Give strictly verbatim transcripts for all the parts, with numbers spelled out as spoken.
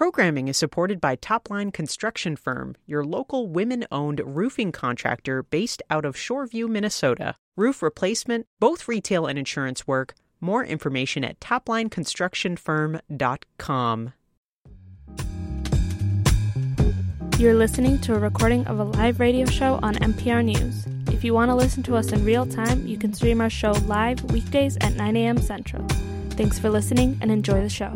Programming is supported by Topline Construction Firm, your local women-owned roofing contractor based out of Shoreview, Minnesota. Roof replacement, both retail and insurance work. More information at topline construction firm dot com. You're listening to a recording of a live radio show on N P R News. If you want to listen to us in real time, you can stream our show live weekdays at nine a.m. Central. Thanks for listening and enjoy the show.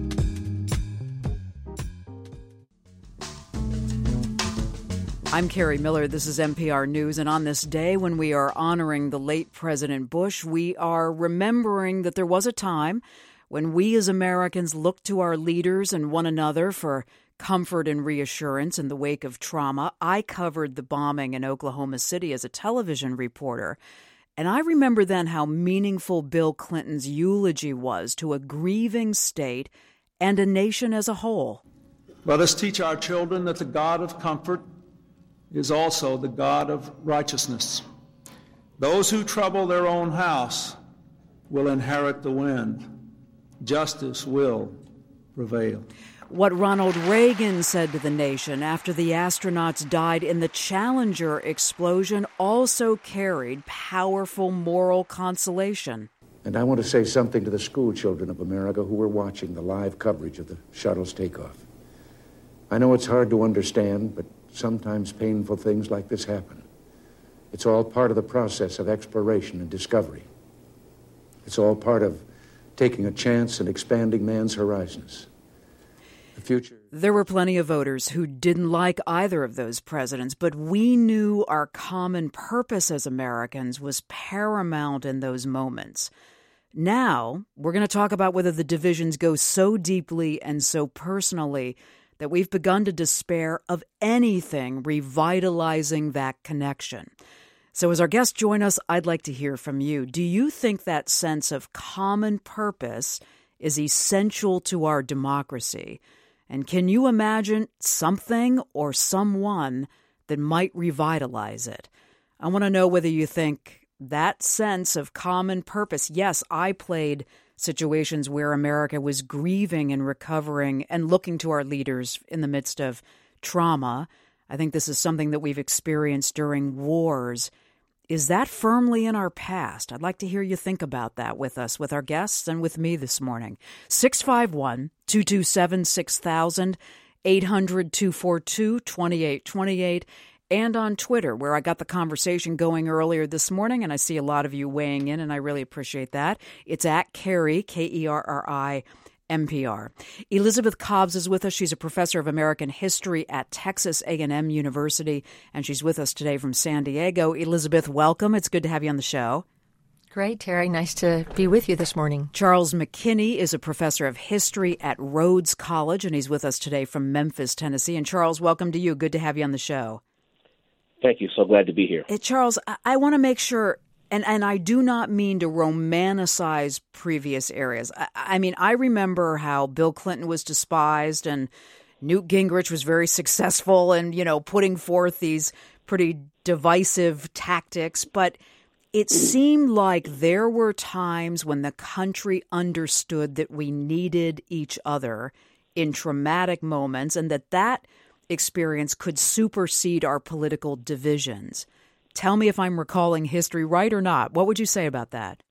I'm Carrie Miller. This is N P R News. And on this day when we are honoring the late President Bush, we are remembering that there was a time when we as Americans looked to our leaders and one another for comfort and reassurance in the wake of trauma. I covered the bombing in Oklahoma City as a television reporter, and I remember then how meaningful Bill Clinton's eulogy was to a grieving state and a nation as a whole. Let us teach our children that the God of comfort is also the God of righteousness. Those who trouble their own house will inherit the wind. Justice will prevail. What Ronald Reagan said to the nation after the astronauts died in the Challenger explosion also carried powerful moral consolation. And I want to say something to the school children of America who were watching the live coverage of the shuttle's takeoff. I know it's hard to understand, but sometimes painful things like this happen. It's all part of the process of exploration and discovery. It's all part of taking a chance and expanding man's horizons. The future. There were plenty of voters who didn't like either of those presidents, but we knew our common purpose as Americans was paramount in those moments. Now, we're going to talk about whether the divisions go so deeply and so personally that we've begun to despair of anything revitalizing that connection. So as our guests join us, I'd like to hear from you. Do you think that sense of common purpose is essential to our democracy? And can you imagine something or someone that might revitalize it? I want to know whether you think that sense of common purpose. Yes, I played situations where America was grieving and recovering and looking to our leaders in the midst of trauma. I think this is something that we've experienced during wars. Is that firmly in our past? I'd like to hear you think about that with us, with our guests, and with me this morning. six five one, two two seven, six thousand, eight hundred, two four two, two eight two eight, and on Twitter, where I got the conversation going earlier this morning, and I see a lot of you weighing in, and I really appreciate that. It's at Carrie, K E R R I, N P R. Elizabeth Cobbs is with us. She's a professor of American history at Texas A and M University, and she's with us today from San Diego. Elizabeth, welcome. It's good to have you on the show. Great, Terry. Nice to be with you this morning. Charles McKinney is a professor of history at Rhodes College, and he's with us today from Memphis, Tennessee. And Charles, welcome to you. Good to have you on the show. Thank you. So glad to be here. Hey, Charles, I, I want to make sure, and, and I do not mean to romanticize previous eras. I, I mean, I remember how Bill Clinton was despised and Newt Gingrich was very successful in, you know, putting forth these pretty divisive tactics. But it seemed like there were times when the country understood that we needed each other in traumatic moments and that that experience could supersede our political divisions. Tell me if I'm recalling history right or not. What would you say about that?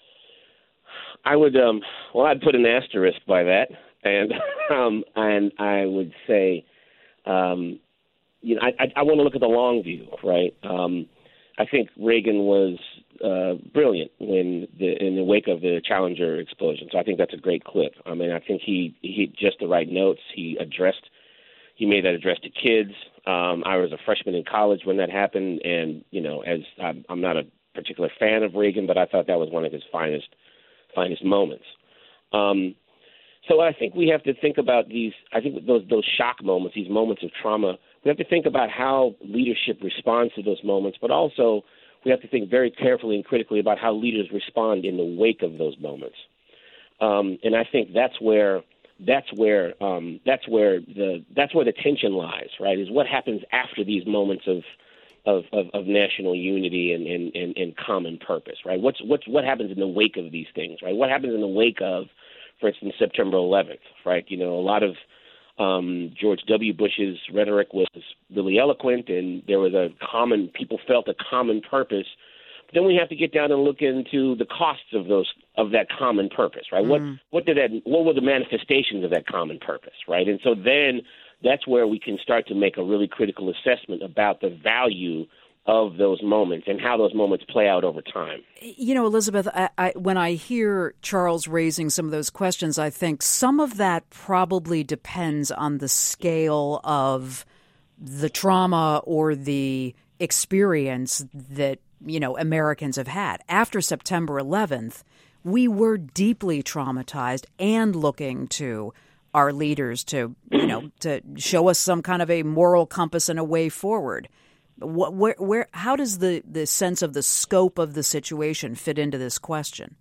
I would, um, well, I'd put an asterisk by that, and um, and I would say, um, you know, I, I, I want to look at the long view, right? Um, I think Reagan was uh, brilliant when the, in the wake of the Challenger explosion. So I think that's a great clip. I mean, I think he he hit just the right notes. He addressed. He made that address to kids. Um, I was a freshman in college when that happened, and you know, as I'm, I'm not a particular fan of Reagan, but I thought that was one of his finest, finest moments. Um, so I think we have to think about these. I think those those shock moments, these moments of trauma. We have to think about how leadership responds to those moments, but also we have to think very carefully and critically about how leaders respond in the wake of those moments. Um, and I think that's where. That's where um, that's where the that's where the tension lies, right? Is what happens after these moments of of, of, of national unity and, and, and, and common purpose, right? What's what's what happens in the wake of these things, right? What happens in the wake of, for instance, September eleventh, right? You know, a lot of Um, George W. Bush's rhetoric was really eloquent, and there was a common, people felt a common purpose. But then we have to get down and look into the costs of those, of that common purpose, right? Mm. What, what did that, what were the manifestations of that common purpose, right? And so then that's where we can start to make a really critical assessment about the value of those moments and how those moments play out over time. You know, Elizabeth, I, I, when I hear Charles raising some of those questions, I think some of that probably depends on the scale of the trauma or the experience that, you know, Americans have had. After September eleventh, we were deeply traumatized and looking to our leaders to, you know, to show us some kind of a moral compass and a way forward. What, where, where, how does the, the sense of the scope of the situation fit into this question?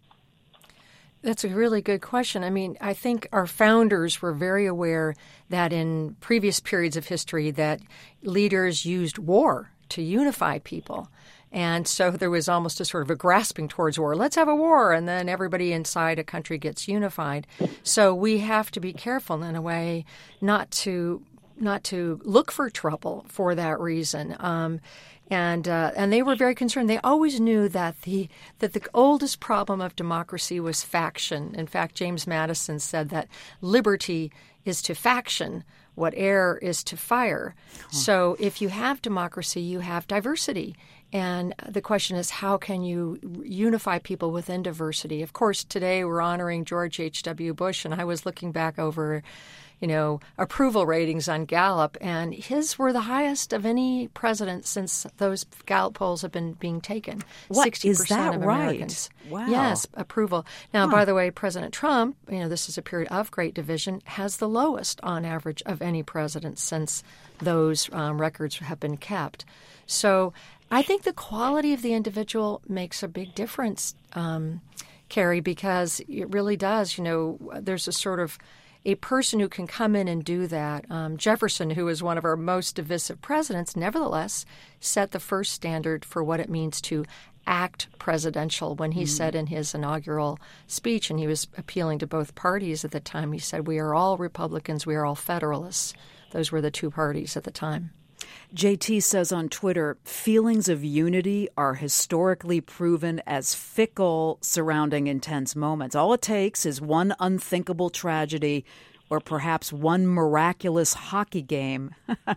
That's a really good question. I mean, I think our founders were very aware that in previous periods of history that leaders used war to unify people. And so there was almost a sort of a grasping towards war. Let's have a war, and then everybody inside a country gets unified. So we have to be careful in a way not to not to look for trouble for that reason. Um, and uh, and they were very concerned. They always knew that the that the oldest problem of democracy was faction. In fact, James Madison said that liberty is to faction what air is to fire. Huh. So if you have democracy, you have diversity. And the question is, how can you unify people within diversity? Of course, today we're honoring George H W. Bush, and I was looking back over, you know, approval ratings on Gallup, and his were the highest of any president since those Gallup polls have been being taken. What, sixty percent is that of right? Americans. Wow. Yes, approval. Now, huh. by the way, President Trump, you know, this is a period of great division, has the lowest on average of any president since those um, records have been kept. So I think the quality of the individual makes a big difference, um, Carrie, because it really does. You know, there's a sort of a person who can come in and do that. Um, Jefferson, who was one of our most divisive presidents, nevertheless set the first standard for what it means to act presidential when he mm. said in his inaugural speech, and he was appealing to both parties at the time, he said, "We are all Republicans, we are all Federalists." Those were the two parties at the time. J T says on Twitter, feelings of unity are historically proven as fickle surrounding intense moments. All it takes is one unthinkable tragedy or perhaps one miraculous hockey game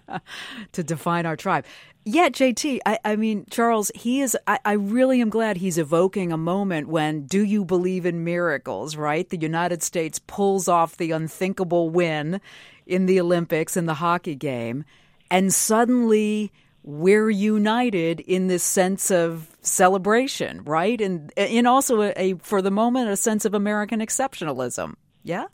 to define our tribe. Yeah, J T, I, I mean, Charles, he is, I, I really am glad he's evoking a moment when do you believe in miracles, right? The United States pulls off the unthinkable win in the Olympics in the hockey game. And suddenly we're united in this sense of celebration, right? And and also, a, a for the moment, a sense of American exceptionalism. Yeah?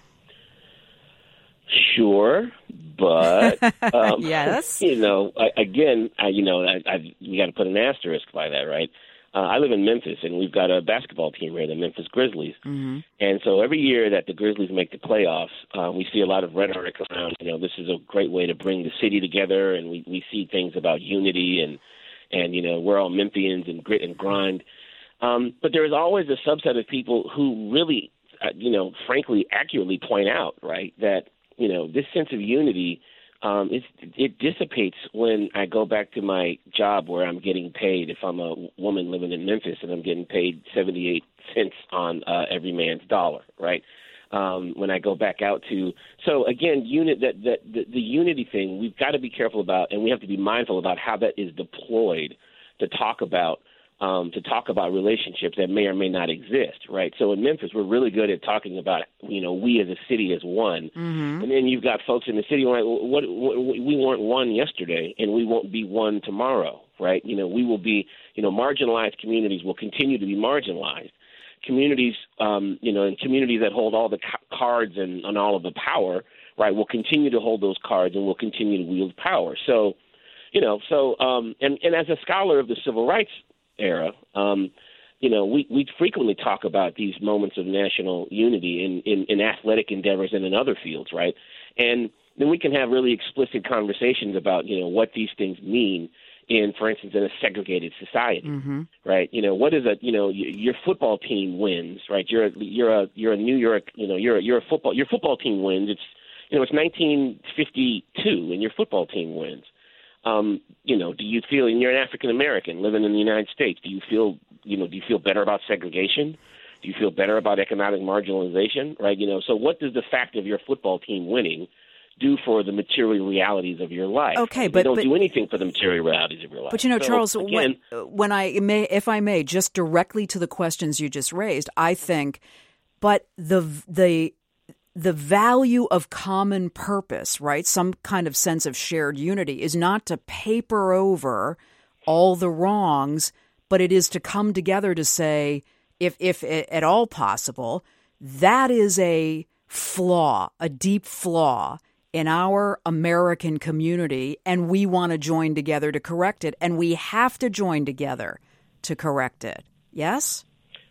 Sure, but, um, yes. you know, I, again, I, you know, I, I, we got to put an asterisk by that, right? Uh, I live in Memphis, and we've got a basketball team here, the Memphis Grizzlies. Mm-hmm. And so every year that the Grizzlies make the playoffs, uh, we see a lot of rhetoric around, you know, this is a great way to bring the city together, and we, we see things about unity and, and, you know, we're all Memphians and grit and grind. Um, but there is always a subset of people who really, uh, you know, frankly, accurately point out, right, that, you know, this sense of unity Um, it, it dissipates when I go back to my job where I'm getting paid. If I'm a woman living in Memphis and I'm getting paid seventy-eight cents on uh, every man's dollar, right? Um, when I go back out to so again, unit that, that the, the unity thing we've got to be careful about, and we have to be mindful about how that is deployed to talk about. Um, to talk about relationships that may or may not exist, right? So in Memphis, we're really good at talking about, you know, we as a city as one. Mm-hmm. And then you've got folks in the city like, what, what, we weren't one yesterday, and we won't be one tomorrow, right? You know, we will be, you know, marginalized communities will continue to be marginalized. Communities, um, you know, and communities that hold all the ca- cards and, and all of the power, right, will continue to hold those cards and will continue to wield power. So, you know, so, um, and, and as a scholar of the civil rights era, um, you know, we, we frequently talk about these moments of national unity in, in, in athletic endeavors and in other fields, right? And then we can have really explicit conversations about, you know, what these things mean in, for instance, in a segregated society, mm-hmm. right? You know, what is a, you know, your football team wins, right? You're a, you're a, you're a New York, you know, you're a, you're a football, your football team wins. It's, you know, it's nineteen fifty-two and your football team wins. Um, you know, do you feel, and you're an African American living in the United States, do you feel, you know, do you feel better about segregation? Do you feel better about economic marginalization? Right? You know, so what does the fact of your football team winning do for the material realities of your life? Okay, they but don't but, do anything for the material realities of your life. But you know, so, Charles, again, when, when I may, if I may, just directly to the questions you just raised, I think, but the the the value of common purpose, right? Some kind of sense of shared unity is not to paper over all the wrongs, but it is to come together to say, if if at all possible, that is a flaw, a deep flaw in our American community, and we want to join together to correct it, and we have to join together to correct it. Yes?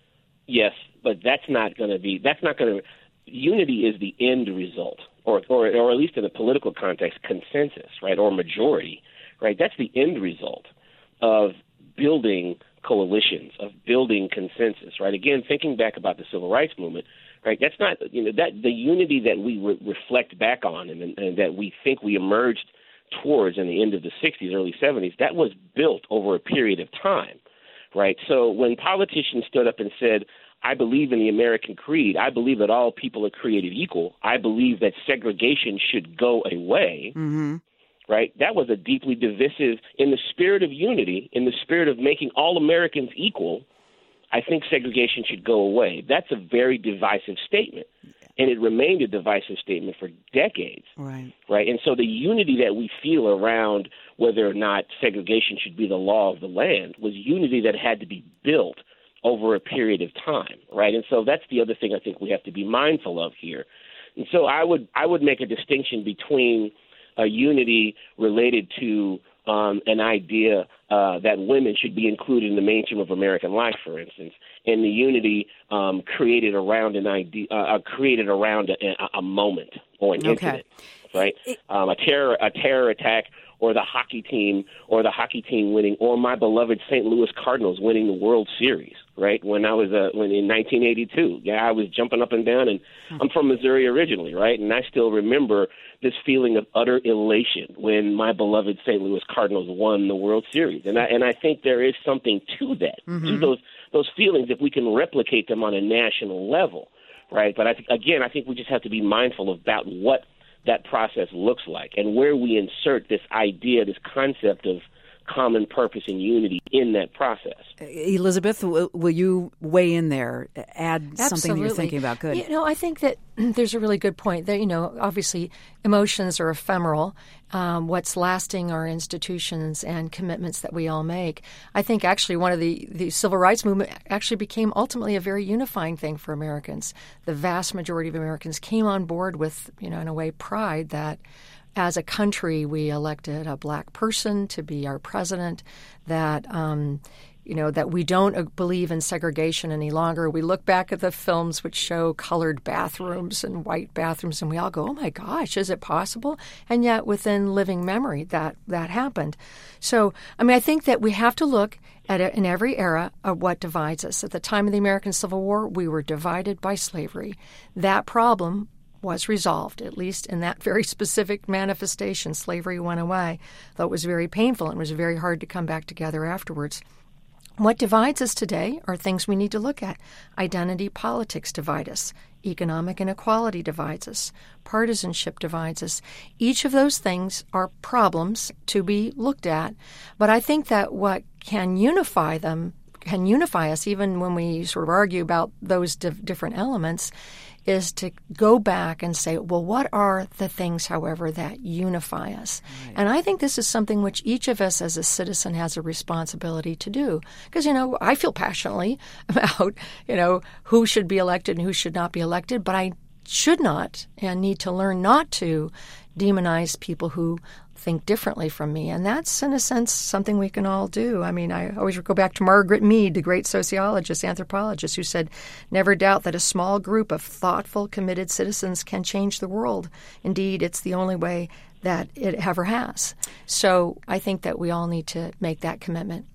Yes, but that's not going to be, that's not going to, unity is the end result, or, or or at least in a political context, consensus, right, or majority, right? That's the end result of building coalitions, of building consensus, right? Again, thinking back about the Civil Rights Movement, right? That's not, you know, that the unity that we re- reflect back on and, and that we think we emerged towards in the end of the sixties, early seventies, that was built over a period of time, right? So when politicians stood up and said, I believe in the American creed, I believe that all people are created equal, I believe that segregation should go away, mm-hmm. right? That was a deeply divisive, in the spirit of unity, in the spirit of making all Americans equal, I think segregation should go away. That's a very divisive statement, and it remained a divisive statement for decades, right? Right, and so the unity that we feel around whether or not segregation should be the law of the land was unity that had to be built over a period of time, right? And so that's the other thing I think we have to be mindful of here. And so I would I would make a distinction between a unity related to um, an idea uh, that women should be included in the mainstream of American life, for instance, and the unity um, created around an idea, uh, created around a, a moment or an okay. incident, right? Um, a terror a terror attack, or the hockey team, or the hockey team winning, or my beloved Saint Louis Cardinals winning the World Series, right? When I was uh, when in nineteen eighty-two, yeah, I was jumping up and down, and I'm from Missouri originally, right? And I still remember this feeling of utter elation when my beloved Saint Louis Cardinals won the World Series, and I and I think there is something to that, mm-hmm. to those those feelings, if we can replicate them on a national level, right? But I th- again, I think we just have to be mindful about what that process looks like and where we insert this idea, this concept of common purpose and unity in that process. Elizabeth, will, will you weigh in there, add Absolutely. Something that you're thinking about? Good. You know, I think that there's a really good point that, you know, obviously emotions are ephemeral. Um, what's lasting are institutions and commitments that we all make. I think actually one of the, the civil rights movement actually became ultimately a very unifying thing for Americans. The vast majority of Americans came on board with, you know, in a way, pride that as a country, we elected a black person to be our president, that, um, you know, that we don't believe in segregation any longer. We look back at the films which show colored bathrooms and white bathrooms, and we all go, oh, my gosh, is it possible? And yet within living memory, that, that happened. So, I mean, I think that we have to look at it in every era of what divides us. At the time of the American Civil War, we were divided by slavery. That problem was resolved, at least in that very specific manifestation. Slavery went away, though it was very painful and it was very hard to come back together afterwards. What divides us today are things we need to look at. Identity politics divide us. Economic inequality divides us. Partisanship divides us. Each of those things are problems to be looked at. But I think that what can unify them, can unify us, even when we sort of argue about those div- different elements, is to go back and say, well, what are the things, however, that unify us? Right. And I think this is something which each of us as a citizen has a responsibility to do. Because, you know, I feel passionately about, you know, who should be elected and who should not be elected, but I should not and need to learn not to demonize people who think differently from me. And that's, in a sense, something we can all do. I mean, I always go back to Margaret Mead, the great sociologist, anthropologist, who said, never doubt that a small group of thoughtful, committed citizens can change the world. Indeed, it's the only way that it ever has. So I think that we all need to make that commitment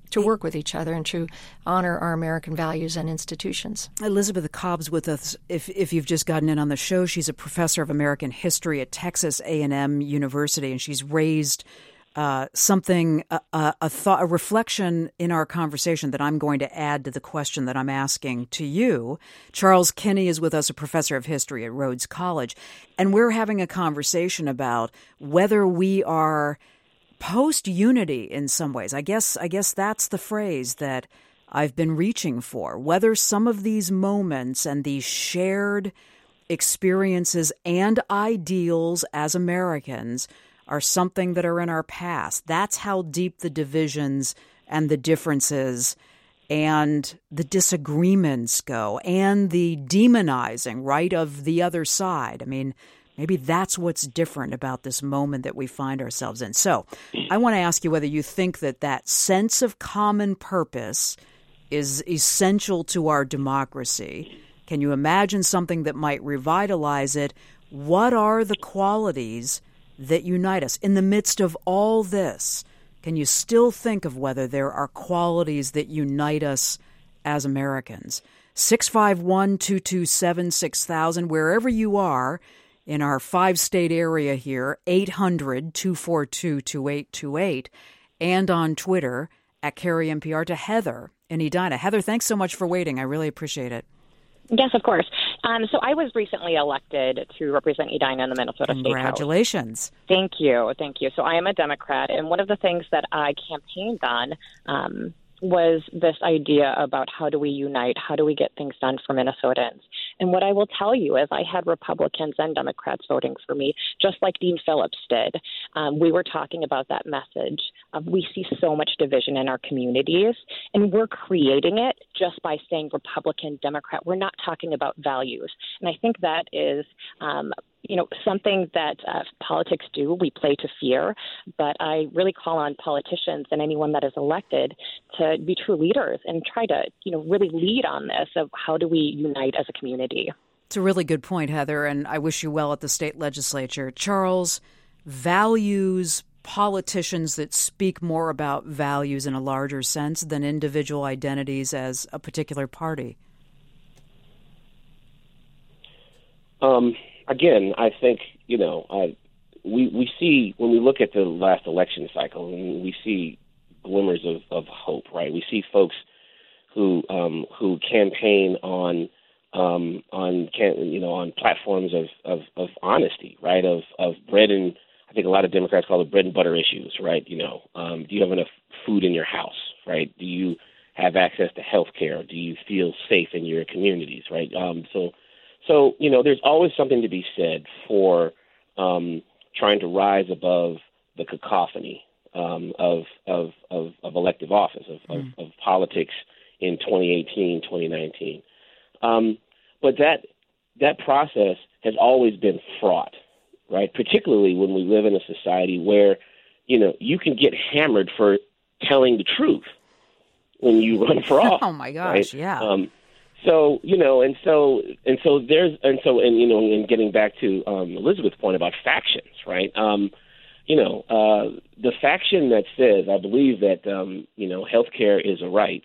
to work with each other and to honor our American values and institutions. Elizabeth Cobb's with us. If if you've just gotten in on the show, she's a professor of American history at Texas A and M University, and she's raised uh, something, a, a, a thought, a reflection in our conversation that I'm going to add to the question that I'm asking to you. Charles Kinney is with us, a professor of history at Rhodes College, and we're having a conversation about whether we are post-unity in some ways. I guess I guess that's the phrase that I've been reaching for. Whether some of these moments and these shared experiences and ideals as Americans are something that are in our past. That's how deep the divisions and the differences and the disagreements go, and the demonizing, right, of the other side. I mean, maybe that's what's different about this moment that we find ourselves in. So I want to ask you whether you think that that sense of common purpose is essential to our democracy. Can you imagine something that might revitalize it? What are the qualities that unite us? In the midst of all this, can you still think of whether there are qualities that unite us as Americans? six five one, two two seven, six thousand, wherever you are, in our five-state area here, eight hundred, two four two, two eight two eight, and on Twitter, at Carrie N P R, to Heather in Edina. Heather, thanks so much for waiting. I really appreciate it. Yes, of course. Um, so I was recently elected to represent Edina in the Minnesota State House. Congratulations. Thank you. Thank you. So I am a Democrat, and one of the things that I campaigned on um, was this idea about how do we unite, how do we get things done for Minnesotans. And what I will tell you is I had Republicans and Democrats voting for me, just like Dean Phillips did. Um, we were talking about that message of we see so much division in our communities, and we're creating it just by saying Republican, Democrat. We're not talking about values. And I think that is um, you know, something that uh, politics do. We play to fear, but I really call on politicians and anyone that is elected to be true leaders and try to, you know, really lead on this of how do we unite as a community. It's a really good point, Heather, and I wish you well at the state legislature. Charles, values, politicians that speak more about values in a larger sense than individual identities as a particular party. Um. Again, I think, you know, uh, we we see, when we look at the last election cycle, we see glimmers of, of hope, right? We see folks who um, who campaign on um, on can, you know on platforms of, of, of honesty, right? Of of bread and I think a lot of Democrats call it bread and butter issues, right? You know, um, do you have enough food in your house, right? Do you have access to health care? Do you feel safe in your communities, right? Um, so. So, you know, there's always something to be said for um, trying to rise above the cacophony um, of, of, of, of elective office, of, mm. of, of politics in twenty eighteen, twenty nineteen. Um, but that that process has always been fraught, right? Particularly when we live in a society where, you know, you can get hammered for telling the truth when you run for office. Oh, my gosh, right? yeah. Um, So, you know, and so, and so there's, and so, and, you know, and getting back to um, Elizabeth's point about factions, right? Um, you know, uh, the faction that says, I believe that, um, you know, healthcare is a right,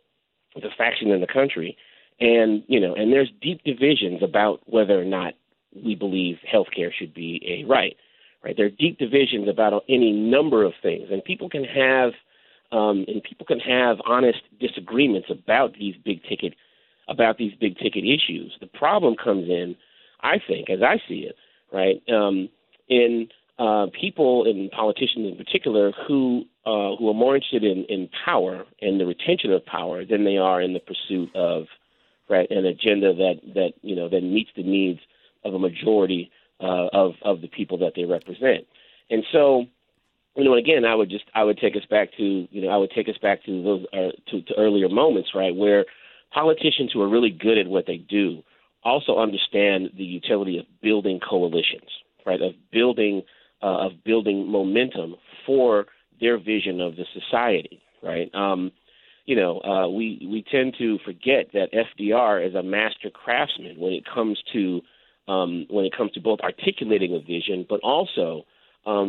the faction in the country, and, you know, and there's deep divisions about whether or not we believe healthcare should be a right, right? There are deep divisions about any number of things, and people can have, um, and people can have honest disagreements about these big ticket about these big ticket issues. The problem comes in, I think, as I see it, right, um, in uh, people and politicians in particular who uh, who are more interested in, in power and the retention of power than they are in the pursuit of right an agenda that, that you know that meets the needs of a majority uh, of of the people that they represent. And so, you know, again, I would just I would take us back to you know I would take us back to those uh, to, to earlier moments, right, where politicians who are really good at what they do also understand the utility of building coalitions, right? Of building uh, of building momentum for their vision of the society, right? Um, you know, uh, we we tend to forget that F D R is a master craftsman when it comes to um, when it comes to both articulating a vision, but also um,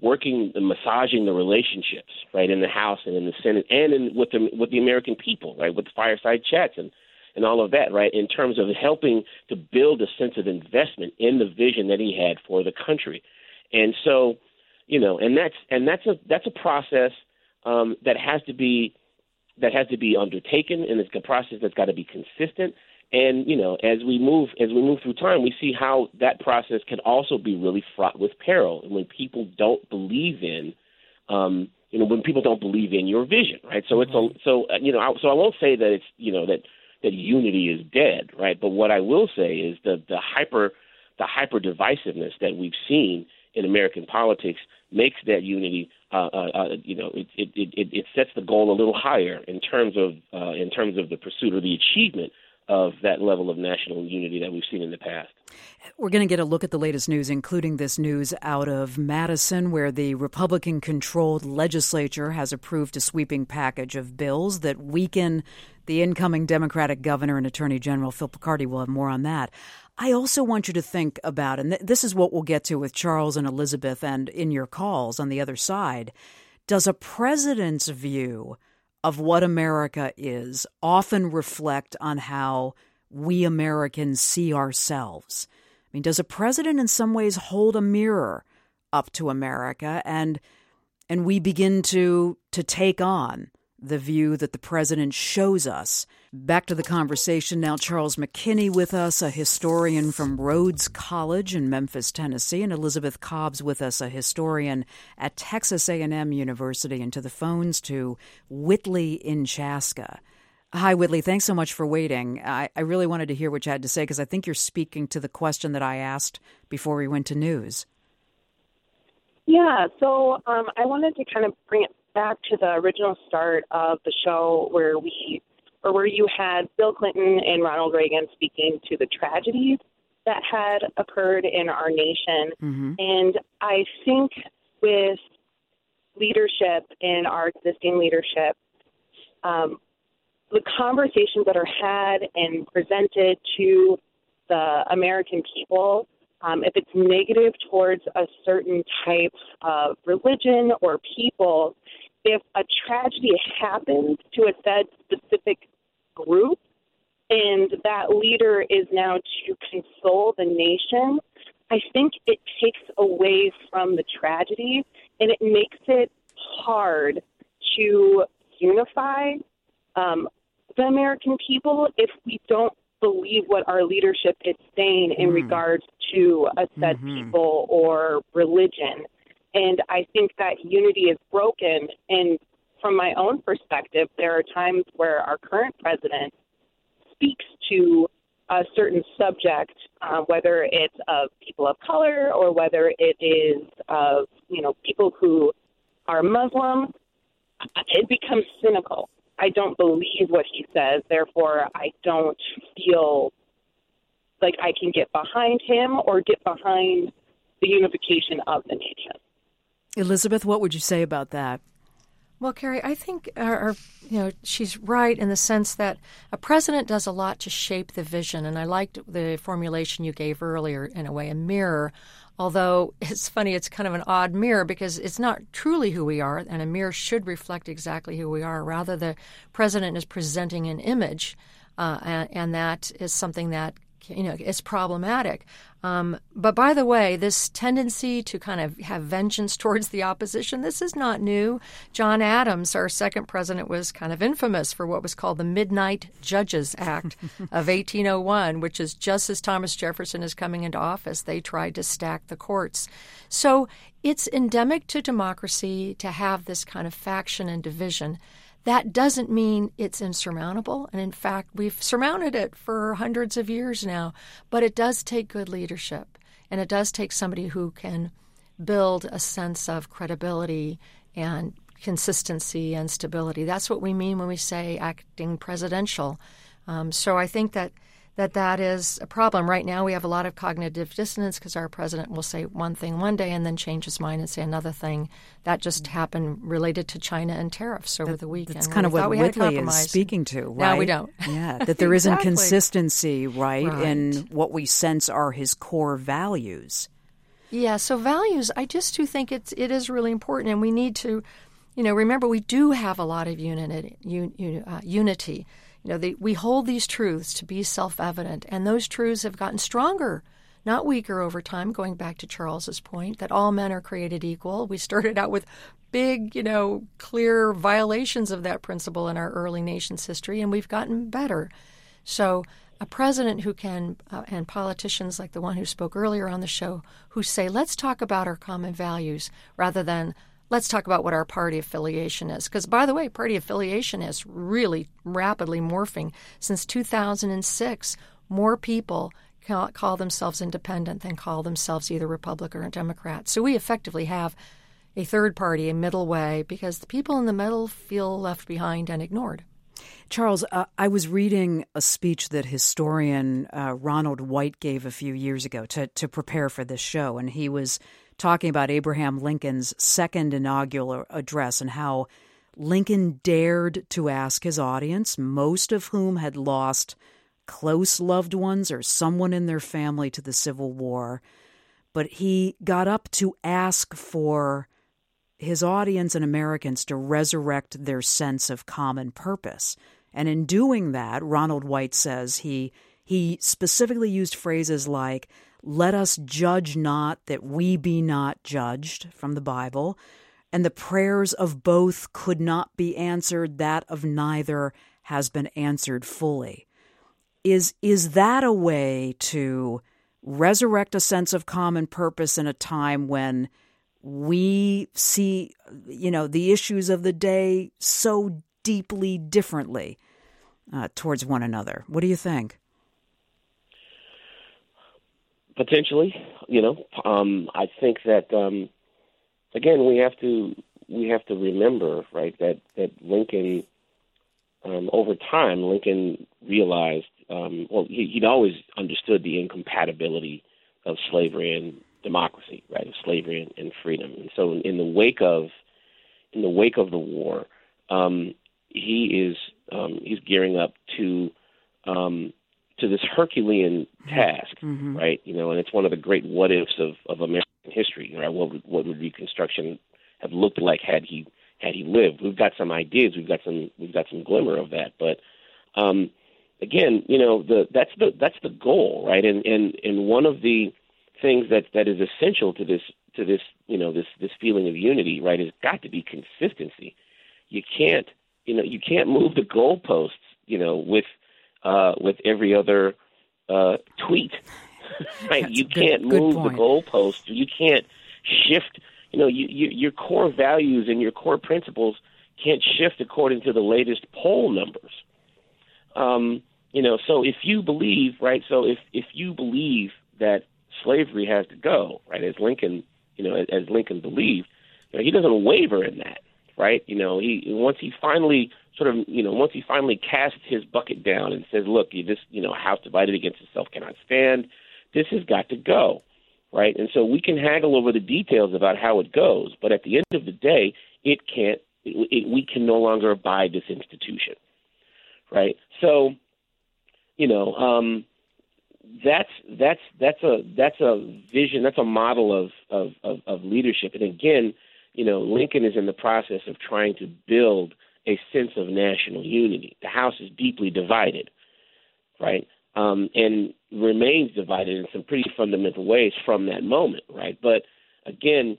working and massaging the relationships, right, in the House and in the Senate and in, with the with the American people, right, with the fireside chats and, and all of that, right, in terms of helping to build a sense of investment in the vision that he had for the country. And so, you know, and that's and that's a that's a process um, that has to be that has to be undertaken, and it's a process that's got to be consistent. And, you know, as we move as we move through time, we see how that process can also be really fraught with peril. And when people don't believe in, um, you know, when people don't believe in your vision, right? So it's a, so uh, you know, I, so I won't say that it's you know that that unity is dead, right? But what I will say is the the hyper the hyper divisiveness that we've seen in American politics makes that unity. Uh, uh, uh, you know, it, it it it sets the goal a little higher in terms of uh, in terms of the pursuit or the achievement of that level of national unity that we've seen in the past. We're going to get a look at the latest news, including this news out of Madison, where the Republican-controlled legislature has approved a sweeping package of bills that weaken the incoming Democratic governor and Attorney General. Phil Picardi will have more on that. I also want you to think about, and th- this is what we'll get to with Charles and Elizabeth and in your calls on the other side, does a president's view of what America is often reflect on how we Americans see ourselves? I mean, does a president in some ways hold a mirror up to America, and and we begin to to take on the view that the president shows us? Back to the conversation now. Charles McKinney with us, a historian from Rhodes College in Memphis, Tennessee, and Elizabeth Cobbs with us, a historian at Texas A and M University, and to the phones to Whitley in Chaska. Hi, Whitley. Thanks so much for waiting. I, I really wanted to hear what you had to say because I think you're speaking to the question that I asked before we went to news. Yeah, so um, I wanted to kind of bring it back to the original start of the show where we, or where you had Bill Clinton and Ronald Reagan speaking to the tragedies that had occurred in our nation. Mm-hmm. And I think with leadership in our existing leadership, um, the conversations that are had and presented to the American people, um, if it's negative towards a certain type of religion or people, if a tragedy happens to a said specific group and that leader is now to console the nation, I think it takes away from the tragedy and it makes it hard to unify um, the American people if we don't believe what our leadership is saying in mm. regards to a said mm-hmm. people or religion. And I think that unity is broken. And from my own perspective, there are times where our current president speaks to a certain subject, uh, whether it's of people of color or whether it is of, you know, people who are Muslim. It becomes cynical. I don't believe what he says. Therefore, I don't feel like I can get behind him or get behind the unification of the nation. Elizabeth, what would you say about that? Well, Carrie, I think our, our, you know she's right in the sense that a president does a lot to shape the vision, and I liked the formulation you gave earlier, in a way, a mirror. Although it's funny, it's kind of an odd mirror because it's not truly who we are, and a mirror should reflect exactly who we are. Rather, the president is presenting an image, uh, and, and that is something that you know is problematic. Um, but by the way, this tendency to kind of have vengeance towards the opposition, this is not new. John Adams, our second president, was kind of infamous for what was called the Midnight Judges Act of eighteen oh one, which is just as Thomas Jefferson is coming into office, they tried to stack the courts. So it's endemic to democracy to have this kind of faction and division. That doesn't mean it's insurmountable. And in fact, we've surmounted it for hundreds of years now. But it does take good leadership. And it does take somebody who can build a sense of credibility and consistency and stability. That's what we mean when we say acting presidential. Um, so I think that that that is a problem. Right now we have a lot of cognitive dissonance because our president will say one thing one day and then change his mind and say another thing. That just happened related to China and tariffs over that, the weekend. That's kind of what Whitley is speaking to, right? No, we don't. Yeah, that there isn't consistency, right, right, in what we sense are his core values. Yeah, so values, I just do think it's, it is really important, and we need to, you know, remember we do have a lot of unity. Un, uh, unity. You know, they, we hold these truths to be self-evident, and those truths have gotten stronger, not weaker over time, going back to Charles's point that all men are created equal. We started out with big, you know, clear violations of that principle in our early nation's history, and we've gotten better. So a president who can, uh, and politicians like the one who spoke earlier on the show, who say, let's talk about our common values rather than let's talk about what our party affiliation is. Because, by the way, party affiliation is really rapidly morphing. Since two thousand six, more people call themselves independent than call themselves either Republican or Democrat. So we effectively have a third party, a middle way, because the people in the middle feel left behind and ignored. Charles, uh, I was reading a speech that historian uh, Ronald White gave a few years ago to, to prepare for this show, and he was talking about Abraham Lincoln's second inaugural address and how Lincoln dared to ask his audience, most of whom had lost close loved ones or someone in their family to the Civil War, but he got up to ask for his audience and Americans to resurrect their sense of common purpose. And in doing that, Ronald White says he he specifically used phrases like, let us judge not that we be not judged, from the Bible, and the prayers of both could not be answered, that of neither has been answered fully. Is is that a way to resurrect a sense of common purpose in a time when we see, you know, the issues of the day so deeply differently uh, towards one another? What do you think? Potentially, you know, um, I think that um, again we have to we have to remember, right, that that Lincoln, um, over time, Lincoln realized. Um, well, he, he'd always understood the incompatibility of slavery and democracy, right? Of slavery and, and freedom. And so, in the wake of, in the wake of the war, um, he is um, he's gearing up to um, to this Herculean task, mm-hmm. right? You know, and it's one of the great what ifs of, of American history, right? What would, what would Reconstruction have looked like had he had he lived? We've got some ideas, we've got some we've got some glimmer of that, but. Um, Again, you know, the, that's the that's the goal, right? And, and and one of the things that, that is essential to this to this you know this this feeling of unity, right, has got to be consistency. You can't you know you can't move the goalposts, you know, with uh, with every other uh, tweet, right? That's you good, can't move point. the goalposts. You can't shift. You know, you, you, your core values and your core principles can't shift according to the latest poll numbers. Um, you know, so if you believe, right, so if, if you believe that slavery has to go, right, as Lincoln, you know, as, as Lincoln believed, you know, he doesn't waver in that, right? You know, he once he finally sort of, you know, once he finally casts his bucket down and says, look, you this, you know, house divided against itself cannot stand. This has got to go, right? And so we can haggle over the details about how it goes, but at the end of the day, it can't, it, it, we can no longer abide this institution. Right. So, you know, um, that's that's that's a that's a vision. That's a model of, of, of, of leadership. And again, you know, Lincoln is in the process of trying to build a sense of national unity. The House is deeply divided. Right. Um, and remains divided in some pretty fundamental ways from that moment. Right. But again,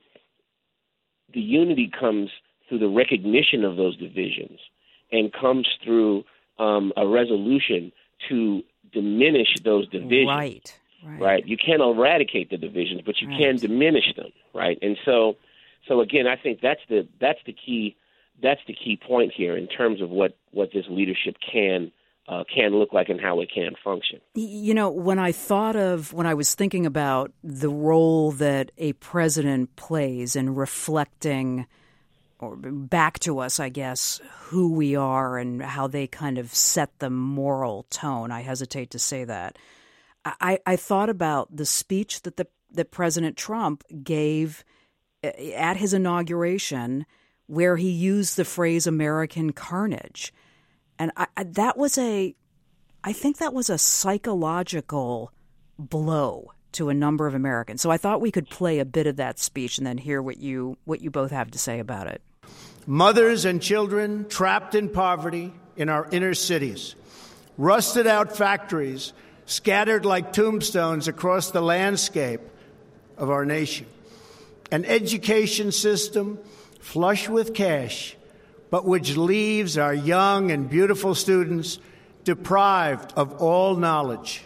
the unity comes through the recognition of those divisions and comes through Um, a resolution to diminish those divisions. Right, right. Right. You can't eradicate the divisions, but you right. can diminish them. Right. And so, so again, I think that's the that's the key that's the key point here in terms of what, what this leadership can uh, can look like and how it can function. You know, when I thought of when I was thinking about the role that a president plays in reflecting. Or back to us, I guess, who we are and how they kind of set the moral tone. I hesitate to say that. I, I thought about the speech that the that President Trump gave at his inauguration, where he used the phrase "American carnage," and I, I, that was a, I think that was a psychological blow to a number of Americans. So I thought we could play a bit of that speech and then hear what you what you both have to say about it. Mothers and children trapped in poverty in our inner cities, rusted out factories scattered like tombstones across the landscape of our nation, an education system flush with cash, but which leaves our young and beautiful students deprived of all knowledge.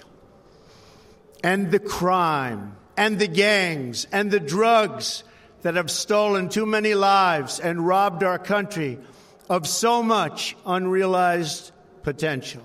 And the crime, and the gangs, and the drugs that have stolen too many lives and robbed our country of so much unrealized potential.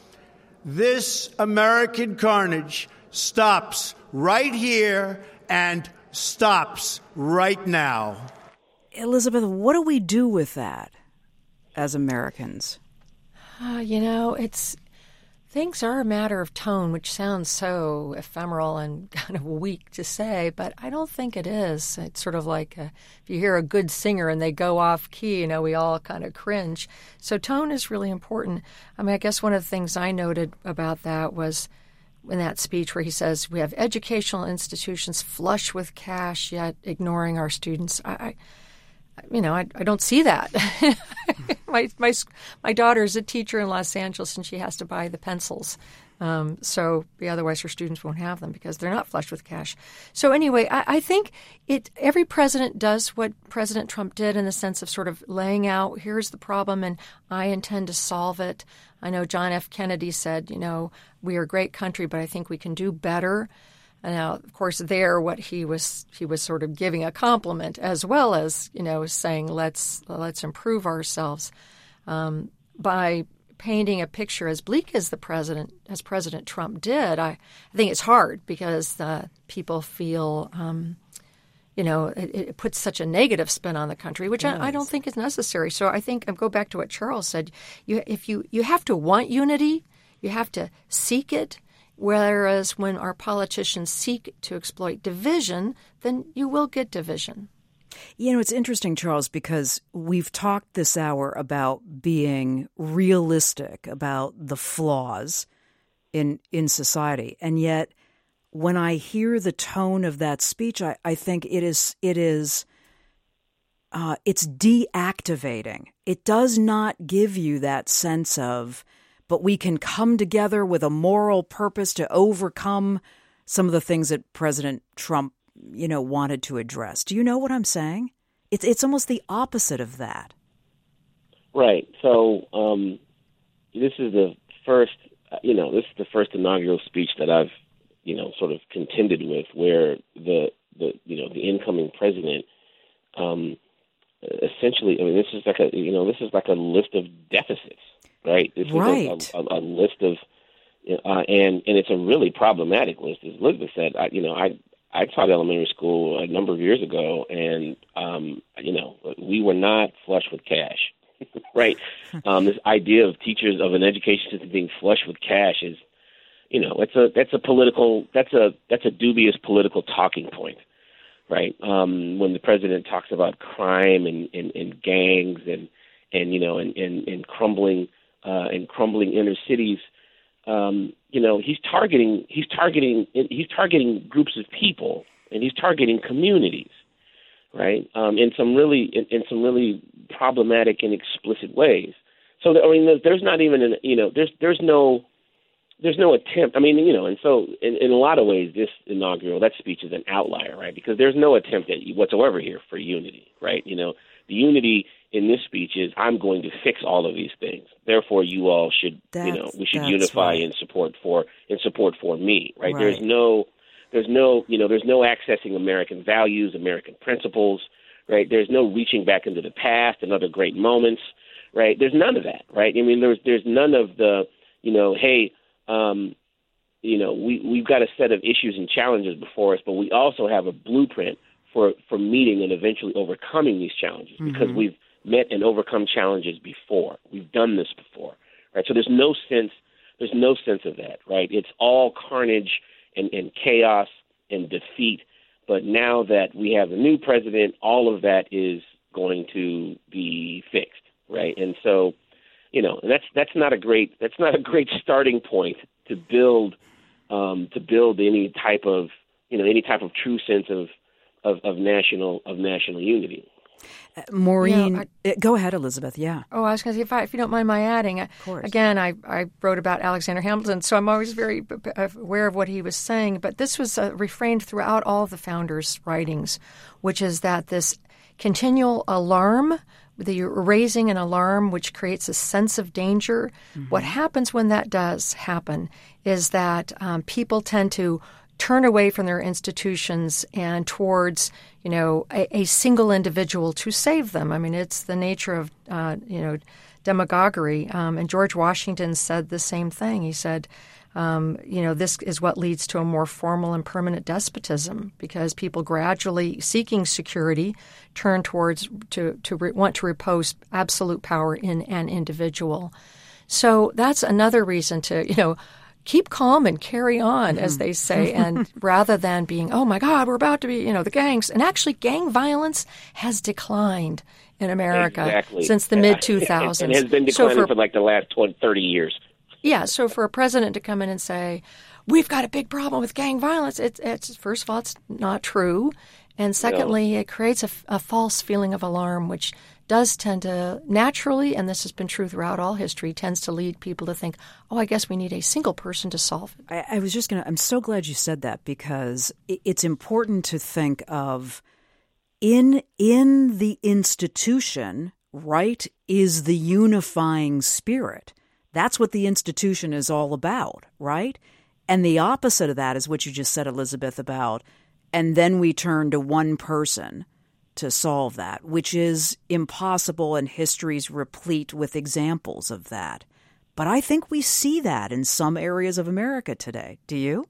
This American carnage stops right here and stops right now. Elizabeth, what do we do with that as Americans? Uh, you know, it's things are a matter of tone, which sounds so ephemeral and kind of weak to say, but I don't think it is. It's sort of like a, if you hear a good singer and they go off key, you know, we all kind of cringe. So tone is really important. I mean, I guess one of the things I noted about that was in that speech where he says we have educational institutions flush with cash, yet ignoring our students. I, I you know, I, I don't see that. my my my daughter is a teacher in Los Angeles, and she has to buy the pencils. Um, so otherwise her students won't have them because they're not flush with cash. So anyway, I, I think it. Every president does what President Trump did in the sense of sort of laying out, here's the problem, and I intend to solve it. I know John F. Kennedy said, you know, we are a great country, but I think we can do better. Now, of course, there, what he was he was sort of giving a compliment as well as, you know, saying let's let's improve ourselves um, by painting a picture as bleak as the president as President Trump did. I, I think it's hard because uh, people feel, um, you know, it, it puts such a negative spin on the country, which I, I don't think is necessary. So I think I go back to what Charles said. You, if you you have to want unity, you have to seek it. Whereas when our politicians seek to exploit division, then you will get division. You know, it's interesting, Charles, because we've talked this hour about being realistic about the flaws in in society. And yet, when I hear the tone of that speech, I, I think it is it is uh, it's deactivating. It does not give you that sense of, but we can come together with a moral purpose to overcome some of the things that President Trump, you know, wanted to address. Do you know what I'm saying? It's it's almost the opposite of that. Right. So um, this is the first, you know, this is the first inaugural speech that I've, you know, sort of contended with, where the the you know the incoming president, um, essentially, I mean, this is like a you know this is like a list of deficits. Right. This right. is a, a, a list of, uh, and and it's a really problematic list. As Elizabeth said, I, you know, I I taught elementary school a number of years ago, and um, you know, we were not flush with cash. Right. Um, this idea of teachers of an education system being flush with cash is, you know, it's a that's a political that's a that's a dubious political talking point. Right. Um, when the president talks about crime and, and, and gangs and and you know and, and, and crumbling. Uh, and crumbling inner cities, um, you know, he's targeting he's targeting he's targeting groups of people, and he's targeting communities, right? Um, in some really in, in some really problematic and explicit ways. So I mean, there's not even an you know there's there's no there's no attempt. I mean, you know, and so in, in a lot of ways, this inaugural that speech is an outlier, right? Because there's no attempt at whatsoever here for unity, right? You know, the unity in this speech is I'm going to fix all of these things. Therefore, you all should, that's, you know, we should that's unify right. in support for in support for me, right? right? There's no, there's no, you know, there's no accessing American values, American principles, right? There's no reaching back into the past and other great moments, right? There's none of that, right? I mean, there's there's none of the, you know, hey, um, you know, we we've got a set of issues and challenges before us, but we also have a blueprint for for meeting and eventually overcoming these challenges mm-hmm. because we've met and overcome challenges before. We've done this before, right? So there's no sense, there's no sense of that, right? It's all carnage and, and chaos and defeat. But now that we have a new president, all of that is going to be fixed, right? And so, you know, that's that's not a great that's not a great starting point to build um, to build any type of you know, any type of true sense of of, of national of national unity. Uh, Maureen, you know, I, go ahead, Elizabeth. Yeah. Oh, I was going to say, if, I, if you don't mind my adding, of course. Again, I, I wrote about Alexander Hamilton, so I'm always very aware of what he was saying. But this was uh, refrained throughout all of the founders' writings, which is that this continual alarm, the raising an alarm, which creates a sense of danger. Mm-hmm. What happens when that does happen is that um, people tend to turn away from their institutions and towards, you know, a, a single individual to save them. I mean, it's the nature of, uh, you know, demagoguery. Um, and George Washington said the same thing. He said, um, you know, this is what leads to a more formal and permanent despotism, because people gradually, seeking security, turn towards to, to re- want to repose absolute power in an individual. So that's another reason to, you know, keep calm and carry on, as they say, and rather than being, oh, my God, we're about to be, you know, the gangs. And actually, gang violence has declined in America exactly. since the mid two thousands. And has been declining so for, for like the last twenty, thirty years. Yeah, so for a president to come in and say, we've got a big problem with gang violence, it's, it's first of all, it's not true. And secondly, no. it creates a, a false feeling of alarm, which does tend to naturally, and this has been true throughout all history, tends to lead people to think, oh, I guess we need a single person to solve it. I, I was just going to, I'm so glad you said that, because it's important to think of in in the institution, right, is the unifying spirit. That's what the institution is all about, right? And the opposite of that is what you just said, Elizabeth, about, and then we turn to one person to solve that, which is impossible, and history's replete with examples of that. But I think we see that in some areas of America today. Do you?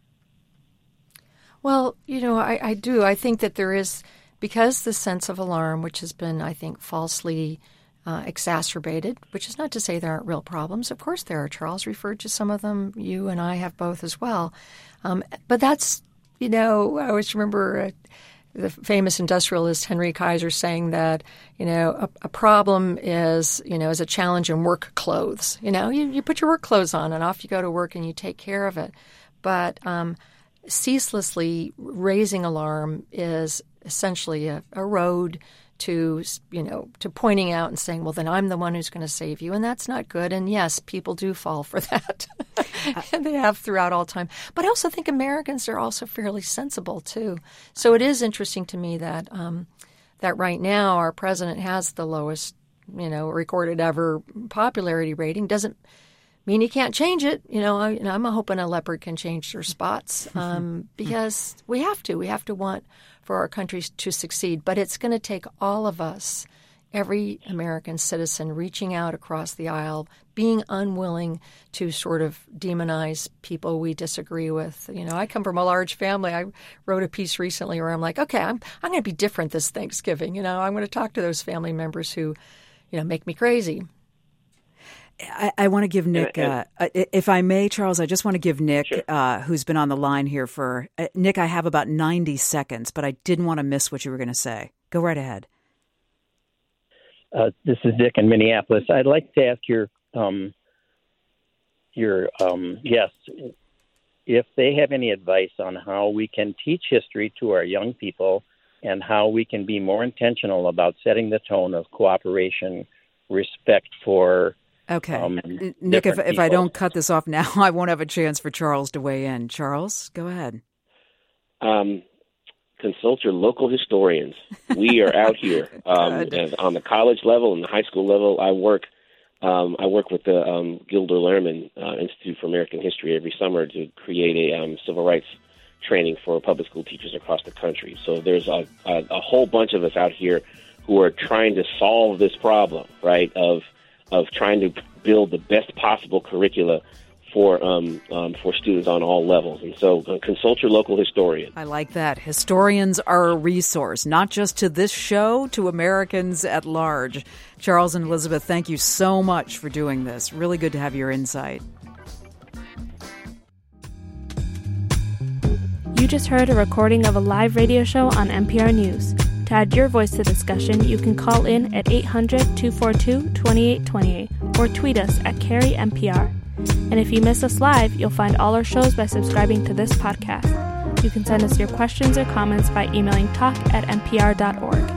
Well, you know, I, I do. I think that there is, because the sense of alarm, which has been, I think, falsely uh, exacerbated, which is not to say there aren't real problems. Of course there are. Charles referred to some of them. You and I have both as well. Um, but that's, you know, I always remember uh, the famous industrialist Henry Kaiser saying that, you know, a, a problem is, you know, is a challenge in work clothes. You know, you, you put your work clothes on and off you go to work and you take care of it. But um, ceaselessly raising alarm is essentially a, a road to, you know, to pointing out and saying, well, then I'm the one who's going to save you. And that's not good. And yes, people do fall for that. And they have throughout all time. But I also think Americans are also fairly sensible, too. So it is interesting to me that um, that right now our president has the lowest, you know, recorded ever popularity rating. Doesn't mean he can't change it. You know, I, I'm hoping a leopard can change their spots um, because we have to. We have to want for our countries to succeed. But it's going to take all of us, every American citizen, reaching out across the aisle, being unwilling to sort of demonize people we disagree with. You know, I come from a large family. I wrote a piece recently where I'm like, okay, I'm I'm going to be different this Thanksgiving. You know, I'm going to talk to those family members who, you know, make me crazy. I, I want to give Nick, uh, if I may, Charles, I just want to give Nick, sure. uh, who's been on the line here for, uh, Nick, I have about ninety seconds, but I didn't want to miss what you were going to say. Go right ahead. Uh, this is Dick in Minneapolis. I'd like to ask your um, your um, guests if they have any advice on how we can teach history to our young people and how we can be more intentional about setting the tone of cooperation, respect for Okay. Um, Nick, if, if I don't cut this off now, I won't have a chance for Charles to weigh in. Charles, go ahead. Um, consult your local historians. We are out here um, as on the college level and the high school level. I work um, I work with the um, Gilder Lehrman uh, Institute for American History every summer to create a um, civil rights training for public school teachers across the country. So there's a, a, a whole bunch of us out here who are trying to solve this problem, right, of of trying to build the best possible curricula for um, um, for students on all levels. And so uh, consult your local historian. I like that. Historians are a resource, not just to this show, to Americans at large. Charles and Elizabeth, thank you so much for doing this. Really good to have your insight. You just heard a recording of a live radio show on N P R News. To add your voice to the discussion, you can call in at eight hundred, two four two, two eight two eight or tweet us at Carrie N P R. And if you miss us live, you'll find all our shows by subscribing to this podcast. You can send us your questions or comments by emailing talk at npr dot org.